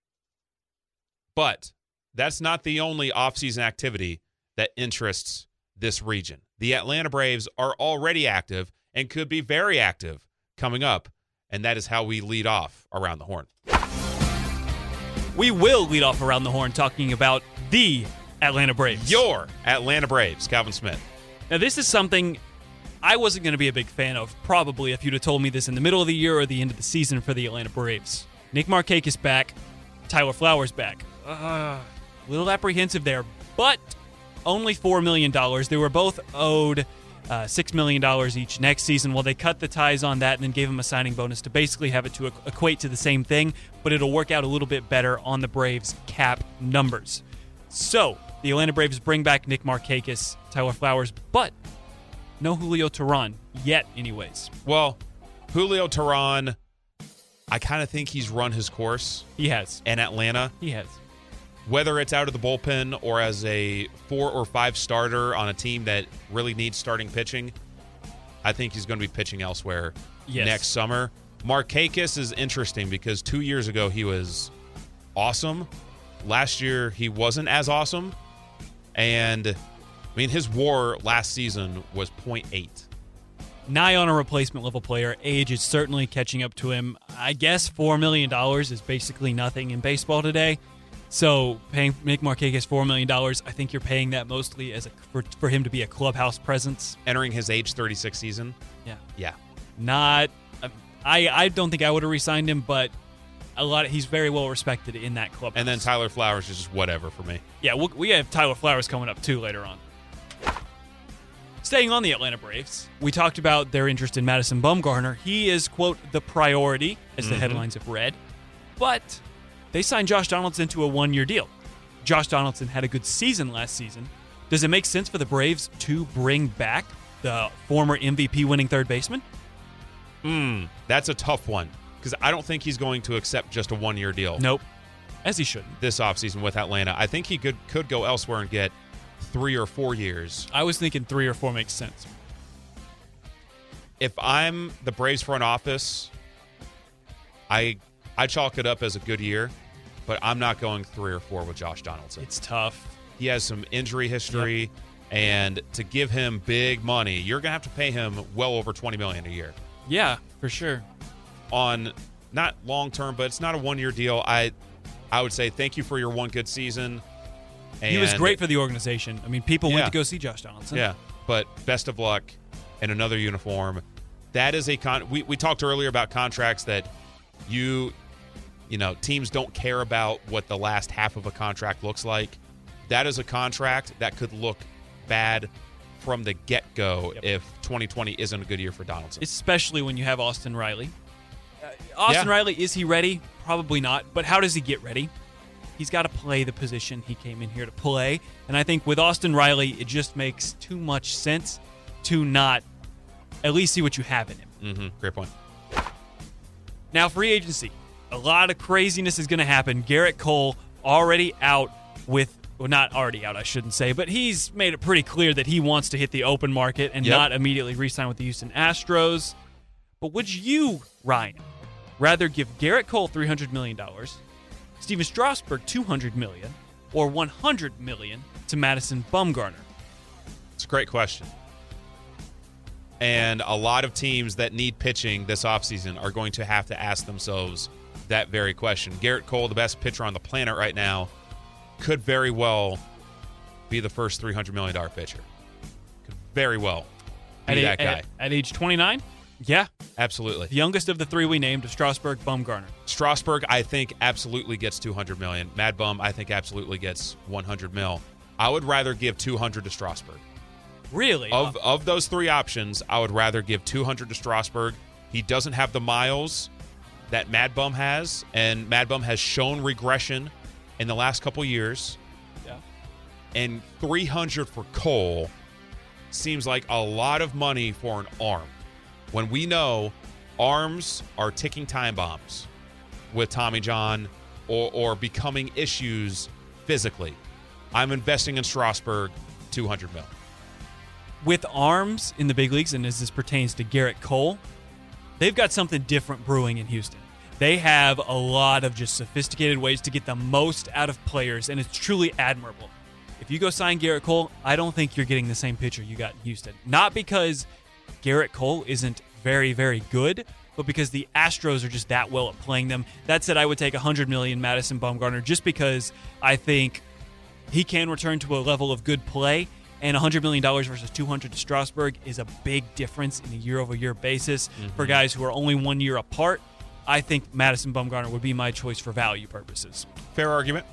but that's not the only offseason activity that interests this region. The Atlanta Braves are already active and could be very active coming up, and that is how we lead off Around the Horn. We will lead off around the horn talking about the Atlanta Braves. Your Atlanta Braves, Calvin Smith. Now, this is something I wasn't going to be a big fan of, probably, if you'd have told me this in the middle of the year or the end of the season for the Atlanta Braves. Nick Markakis back, Tyler Flowers back. Uh, a little apprehensive there, but only four million dollars. They were both owed uh, six million dollars each next season. Well, they cut the ties on that and then gave him a signing bonus to basically have it to equate to the same thing, but it'll work out a little bit better on the Braves' cap numbers. So, the Atlanta Braves bring back Nick Markakis, Tyler Flowers, but no Julio Teheran yet, anyways. Well, Julio Teheran, I kind of think he's run his course He has. in Atlanta. He has. Whether it's out of the bullpen or as a four or five starter on a team that really needs starting pitching, I think he's going to be pitching elsewhere Yes. next summer. Markakis is interesting because two years ago he was awesome. Last year he wasn't as awesome. And, I mean, his WAR last season was point eight. Nigh on a replacement level player. Age is certainly catching up to him. I guess four million dollars is basically nothing in baseball today. So paying Nick Markakis four million dollars, I think you're paying that mostly as a for, for him to be a clubhouse presence. Entering his age thirty-six season. Yeah. Yeah. Not I I don't think I would have re-signed him, but a lot of, he's very well respected in that clubhouse. And then Tyler Flowers is just whatever for me. Yeah, we'll, we have Tyler Flowers coming up too later on. Staying on the Atlanta Braves, we talked about their interest in Madison Bumgarner. He is, quote, the priority, as the mm-hmm. headlines have read. But they signed Josh Donaldson to a one-year deal. Josh Donaldson had a good season last season. Does it make sense for the Braves to bring back the former M V P winning third baseman? Hmm, that's a tough one because I don't think he's going to accept just a one-year deal. Nope, as he shouldn't. This offseason with Atlanta. I think he could could go elsewhere and get three or four years. I was thinking three or four makes sense. If I'm the Braves front office, I I chalk it up as a good year, but I'm not going three or four with Josh Donaldson. It's tough. He has some injury history, yep. and to give him big money, you're going to have to pay him well over twenty million dollars a year. Yeah, for sure. On not long term, but it's not a one-year deal. I I would say thank you for your one good season. And he was great for the organization. I mean, people yeah. went to go see Josh Donaldson. Yeah, but best of luck in another uniform. That is a con. We, we talked earlier about contracts that you, you know, teams don't care about what the last half of a contract looks like. That is a contract that could look bad from the get-go yep. if twenty twenty isn't a good year for Donaldson. Especially when you have Austin Riley. Uh, Austin yeah. Riley, is he ready? Probably not. But how does he get ready? He's got to play the position he came in here to play. And I think with Austin Riley, it just makes too much sense to not at least see what you have in him. Mm-hmm. Great point. Now, free agency. A lot of craziness is going to happen. Garrett Cole already out with, well, not already out, I shouldn't say, but he's made it pretty clear that he wants to hit the open market and yep. not immediately re-sign with the Houston Astros. But would you, Ryan, rather give Garrett Cole three hundred million dollars, Steven Strasburg two hundred million dollars, or one hundred million dollars to Madison Bumgarner? It's a great question. And a lot of teams that need pitching this offseason are going to have to ask themselves that very question. Garrett Cole, the best pitcher on the planet right now, could very well be the first three hundred million dollars pitcher. Could very well be at that a, guy. At, at age twenty-nine? Yeah. Absolutely. The youngest of the three we named, Strasburg, Bumgarner. Strasburg, I think, absolutely gets two hundred million dollars. Mad Bum, I think, absolutely gets one hundred mil. I would rather give two hundred to Strasburg. Really? Of of those three options, I would rather give two hundred to Strasburg. He doesn't have the miles that Mad Bum has, and Mad Bum has shown regression in the last couple years. Yeah. And three hundred for Cole seems like a lot of money for an arm. When we know arms are ticking time bombs with Tommy John or, or becoming issues physically. I'm investing in Strasburg two hundred mil. With arms in the big leagues, and as this pertains to Garrett Cole, they've got something different brewing in Houston. They have a lot of just sophisticated ways to get the most out of players, and it's truly admirable. If you go sign Garrett Cole, I don't think you're getting the same pitcher you got in Houston. Not because Garrett Cole isn't very, very good, but because the Astros are just that well at playing them. That said, I would take one hundred million dollars Madison Bumgarner just because I think he can return to a level of good play, and one hundred million dollars versus two hundred to Strasburg is a big difference in a year-over-year basis. Mm-hmm. For guys who are only one year apart, I think Madison Bumgarner would be my choice for value purposes. Fair argument.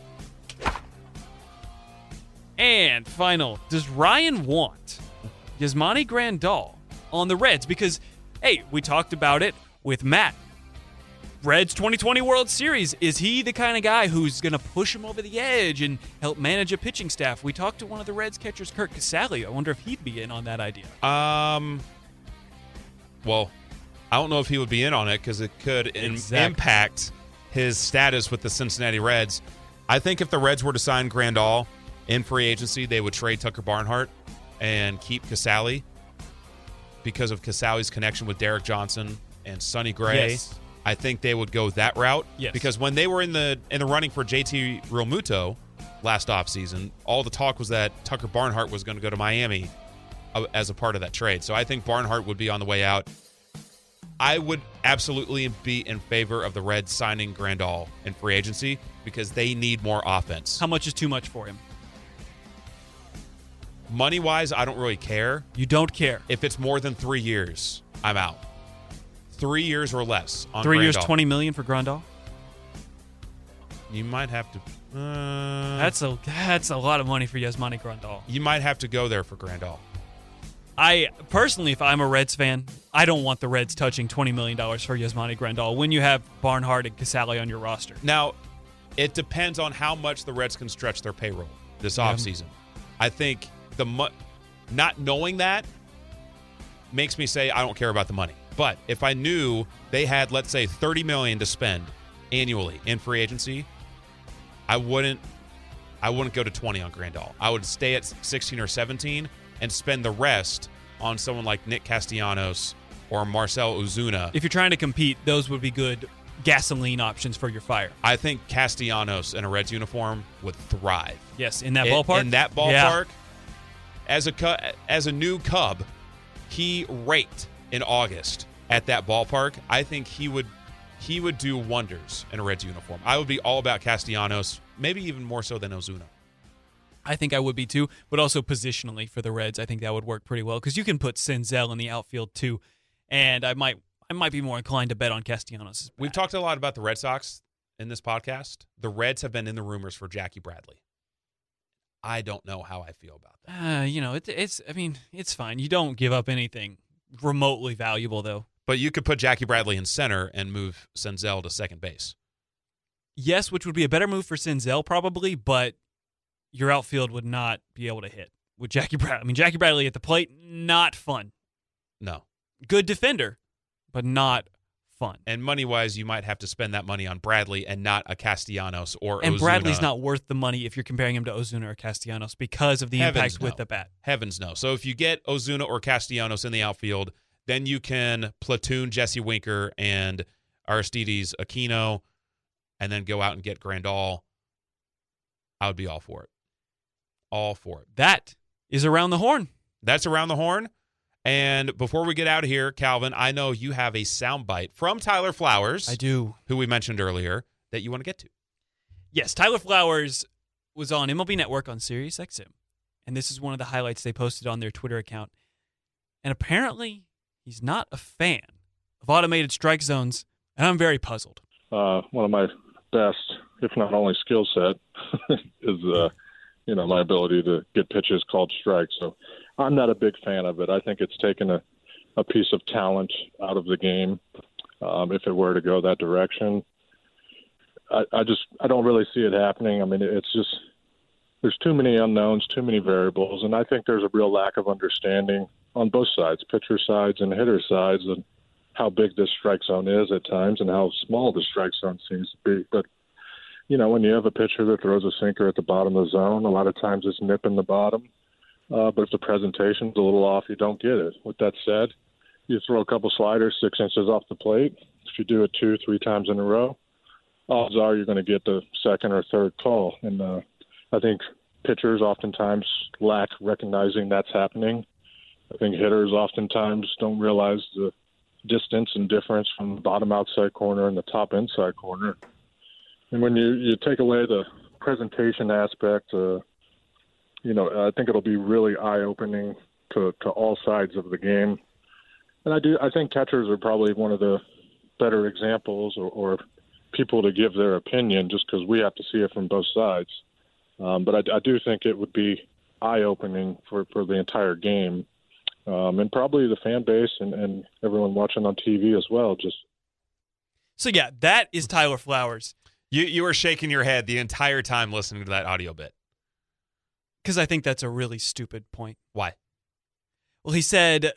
And final, does Ryan want Yasmani Grandal on the Reds? Because, hey, we talked about it with Matt. Reds twenty twenty World Series. Is he the kind of guy who's going to push him over the edge and help manage a pitching staff? We talked to one of the Reds catchers, Kurt Casale. I wonder if he'd be in on that idea. Um, well, I don't know if he would be in on it because it could exactly. im- impact his status with the Cincinnati Reds. I think if the Reds were to sign Grandal in free agency, they would trade Tucker Barnhart and keep Casale because of Casale's connection with Derek Johnson and Sonny Gray. Yes. I think they would go that route. Yes. Because when they were in the in the running for J T Realmuto last offseason, all the talk was that Tucker Barnhart was going to go to Miami uh, as a part of that trade. So I think Barnhart would be on the way out. I would absolutely be in favor of the Reds signing Grandal in free agency because they need more offense. How much is too much for him? Money-wise, I don't really care. You don't care. If it's more than three years, I'm out. Three years or less on Three Grandal. years, twenty million dollars for Grandal? You might have to... Uh, That's a that's a lot of money for Yasmani Grandal. you might have to go there for Grandal. I personally, if I'm a Reds fan, I don't want the Reds touching twenty million dollars for Yasmani Grandal when you have Barnhart and Casale on your roster. Now, it depends on how much the Reds can stretch their payroll this offseason. I think the mo- not knowing that makes me say I don't care about the money. But if I knew they had, let's say, thirty million dollars to spend annually in free agency, I wouldn't I wouldn't go to twenty on Grandal. I would stay at sixteen or seventeen and spend the rest on someone like Nick Castellanos or Marcell Ozuna. If you're trying to compete, those would be good gasoline options for your fire. I think Castellanos in a Reds uniform would thrive. Yes, in that In- ballpark? In that ballpark, Yeah. as a Cu- as a new Cub, he raked in August at that ballpark. I think he would he would do wonders in a Reds uniform. I would be all about Castellanos, maybe even more so than Ozuna. I think I would be too, but also positionally for the Reds, I think that would work pretty well because you can put Senzel in the outfield too, and I might I might be more inclined to bet on Castellanos. We've talked a lot about the Red Sox in this podcast. The Reds have been in the rumors for Jackie Bradley. I don't know how I feel about that. Uh, you know, it, it's I mean, it's fine. You don't give up anything remotely valuable though. But you could put Jackie Bradley in center and move Senzel to second base. Yes, which would be a better move for Senzel probably, but your outfield would not be able to hit with Jackie Bradley. I mean, Jackie Bradley at the plate, not fun. No. Good defender, but not fun. And money-wise, you might have to spend that money on Bradley and not a Castellanos or And Ozuna. Bradley's not worth the money if you're comparing him to Ozuna or Castellanos because of the Heavens impact no. with the bat. Heavens no. So if you get Ozuna or Castellanos in the outfield, then you can platoon Jesse Winker and Aristides Aquino and then go out and get Grandal. I would be all for it. All for it. That is Around the Horn. That's Around the Horn. And before we get out of here, Calvin, I know you have a soundbite from Tyler Flowers. I do. Who we mentioned earlier, that you want to get to. Yes, Tyler Flowers was on M L B Network on Sirius X M, and this is one of the highlights they posted on their Twitter account. And apparently, he's not a fan of automated strike zones, and I'm very puzzled. Uh, one of my best, if not only skill set, is uh, you know my ability to get pitches called strikes. So I'm not a big fan of it. I think it's taken a, a piece of talent out of the game. Um, if it were to go that direction, I, I just I don't really see it happening. I mean, it's just there's too many unknowns, too many variables, and I think there's a real lack of understanding on both sides, pitcher sides and hitter sides, and how big this strike zone is at times and how small the strike zone seems to be. But, you know, when you have a pitcher that throws a sinker at the bottom of the zone, a lot of times it's nipping the bottom. Uh, but if the presentation's a little off, you don't get it. With that said, you throw a couple sliders six inches off the plate. If you do it two, three times in a row, odds are you're going to get the second or third call. And uh, I think pitchers oftentimes lack recognizing that's happening. I think hitters oftentimes don't realize the distance and difference from the bottom outside corner and the top inside corner. And when you, you take away the presentation aspect, uh, you know, I think it'll be really eye-opening to, to all sides of the game. And I do, I think catchers are probably one of the better examples or, or people to give their opinion just because we have to see it from both sides. Um, but I, I do think it would be eye-opening for, for the entire game. Um, and probably the fan base and, and everyone watching on T V as well. Just So, yeah, that is Tyler Flowers. You you were shaking your head the entire time listening to that audio bit. Because I think that's a really stupid point. Why? Well, he said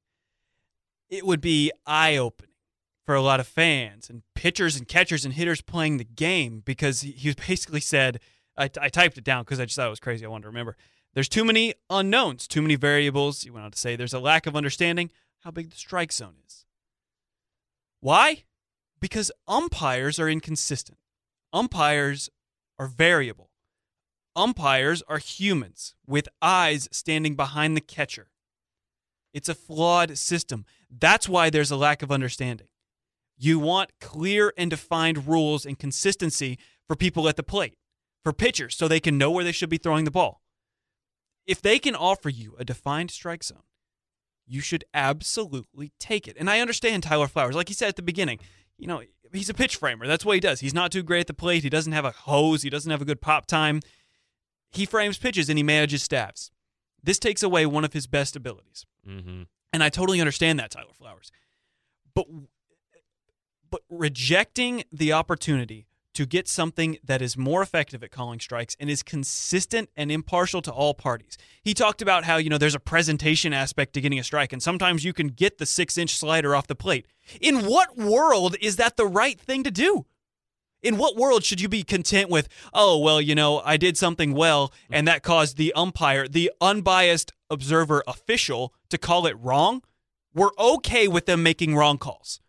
it would be eye-opening for a lot of fans and pitchers and catchers and hitters playing the game because he, he basically said, I, I typed it down because I just thought it was crazy. I wanted to remember. There's too many unknowns, too many variables. He went on to say there's a lack of understanding how big the strike zone is. Why? Because umpires are inconsistent. Umpires are variable. Umpires are humans with eyes standing behind the catcher. It's a flawed system. That's why there's a lack of understanding. You want clear and defined rules and consistency for people at the plate, for pitchers, so they can know where they should be throwing the ball. If they can offer you a defined strike zone, you should absolutely take it. And I understand Tyler Flowers. Like he said at the beginning, you know, he's a pitch framer. That's what he does. He's not too great at the plate. He doesn't have a hose. He doesn't have a good pop time. He frames pitches and he manages stabs. This takes away one of his best abilities. Mm-hmm. And I totally understand that, Tyler Flowers. But, but rejecting the opportunity to get something that is more effective at calling strikes and is consistent and impartial to all parties. He talked about how, you know, there's a presentation aspect to getting a strike, and sometimes you can get the six-inch slider off the plate. In what world is that the right thing to do? In what world should you be content with, oh, well, you know, I did something well, and that caused the umpire, the unbiased observer official, to call it wrong? We're okay with them making wrong calls.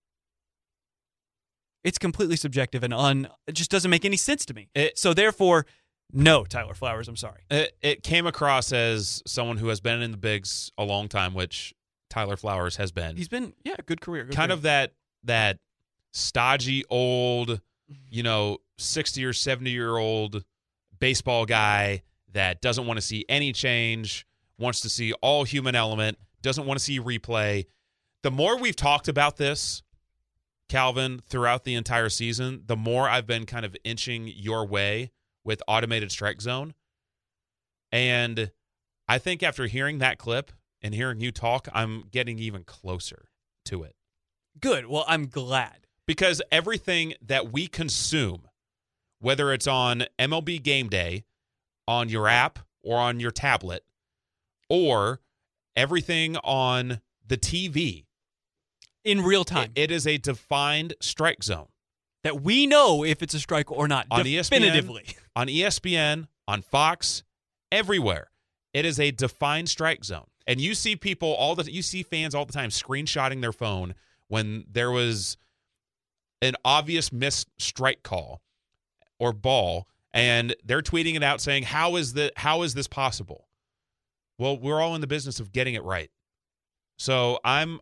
It's completely subjective and un. It just doesn't make any sense to me. It, so therefore, no, Tyler Flowers, I'm sorry. It, it came across as someone who has been in the bigs a long time, which Tyler Flowers has been. He's been, yeah, good career. Good kind career. of that that stodgy old, you know, sixty or seventy year old baseball guy that doesn't want to see any change, wants to see all human element, doesn't want to see replay. The more we've talked about this, Calvin, throughout the entire season, the more I've been kind of inching your way with automated strike zone. And I think after hearing that clip and hearing you talk, I'm getting even closer to it. Good. Well, I'm glad. Because everything that we consume, whether it's on M L B Game Day, on your app or on your tablet, or everything on the T V, in real time, it, it is a defined strike zone. That we know if it's a strike or not, on definitively. E S P N, on E S P N, on Fox, everywhere. It is a defined strike zone. And you see people all the you see fans all the time screenshotting their phone when there was an obvious missed strike call or ball, and they're tweeting it out saying, "How is the how is this possible?" Well, we're all in the business of getting it right. So I'm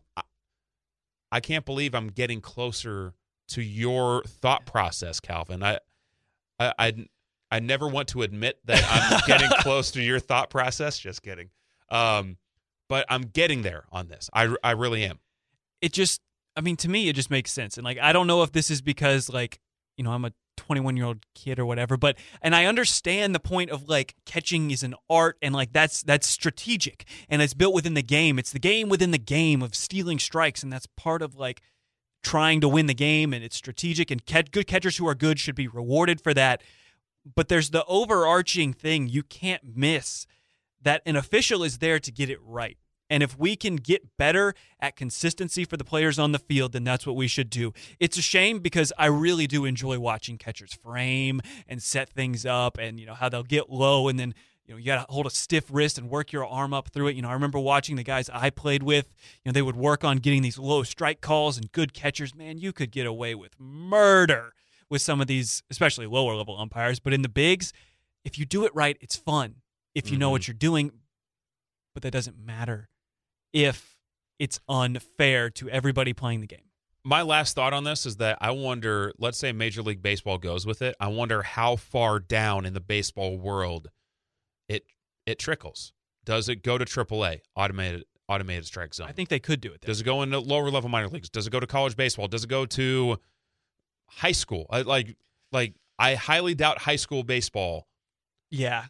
I can't believe I'm getting closer to your thought process, Calvin. I I I, I never want to admit that I'm getting close to your thought process. Just kidding. Um, but I'm getting there on this. I, I really am. It just, I mean, to me, it just makes sense. And, like, I don't know if this is because, like, you know, I'm a twenty-one-year-old kid or whatever, but, and I understand the point of, like, catching is an art, and, like, that's that's strategic, and it's built within the game. It's the game within the game of stealing strikes, and that's part of, like, trying to win the game, and it's strategic, and catch, good catchers who are good should be rewarded for that. But there's the overarching thing you can't miss, that an official is there to get it right. And if we can get better at consistency for the players on the field, then that's what we should do. It's a shame because I really do enjoy watching catchers frame and set things up, and, you know, how they'll get low and then, you know, you got to hold a stiff wrist and work your arm up through it. You know, I remember watching the guys I played with, you know, they would work on getting these low strike calls, and good catchers, man, you could get away with murder with some of these, especially lower level umpires. But in the bigs, if you do it right, it's fun if you mm-hmm. know what you're doing, but that doesn't matter if it's unfair to everybody playing the game. My last thought on this is that I wonder, let's say Major League Baseball goes with it, I wonder how far down in the baseball world it it trickles. Does it go to triple A, automated automated strike zone? I think they could do it there. Does it go into lower level minor leagues? Does it go to college baseball? Does it go to high school? I, like, like I highly doubt high school baseball yeah.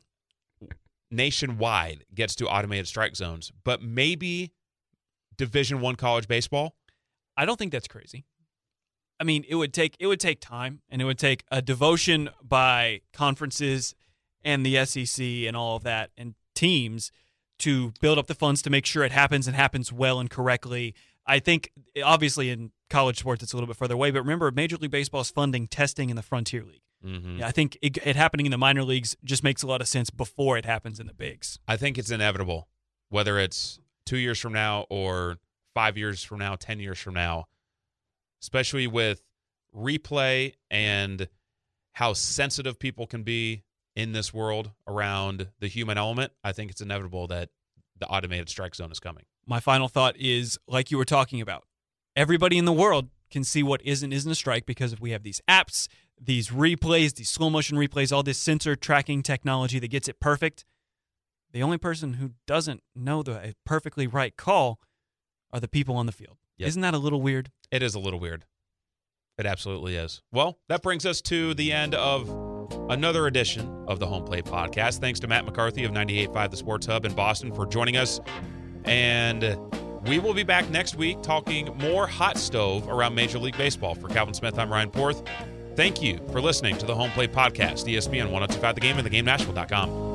nationwide gets to automated strike zones, but maybe Division One college baseball. I don't think that's crazy. I mean, it would take it would take time, and it would take a devotion by conferences and the S E C and all of that and teams to build up the funds to make sure it happens and happens well and correctly. I think, obviously, in college sports, it's a little bit further away, but remember, Major League Baseball is funding testing in the Frontier League. Mm-hmm. Yeah, I think it, it happening in the minor leagues just makes a lot of sense before it happens in the bigs. I think it's inevitable, whether it's two years from now or five years from now, ten years from now, especially with replay and how sensitive people can be in this world around the human element, I think it's inevitable that the automated strike zone is coming. My final thought is, like you were talking about, everybody in the world can see what is and isn't a strike because if we have these apps, these replays, these slow motion replays, all this sensor tracking technology that gets it perfect. The only person who doesn't know the perfectly right call are the people on the field. Yep. Isn't that a little weird? It is a little weird. It absolutely is. Well, that brings us to the end of another edition of the Home Plate Podcast. Thanks to Matt McCarthy of ninety-eight point five The Sports Hub in Boston for joining us. And we will be back next week talking more hot stove around Major League Baseball. For Calvin Smith, I'm Ryan Porth. Thank you for listening to the Home Plate Podcast, E S P N one oh two point five The Game and the game nashville dot com.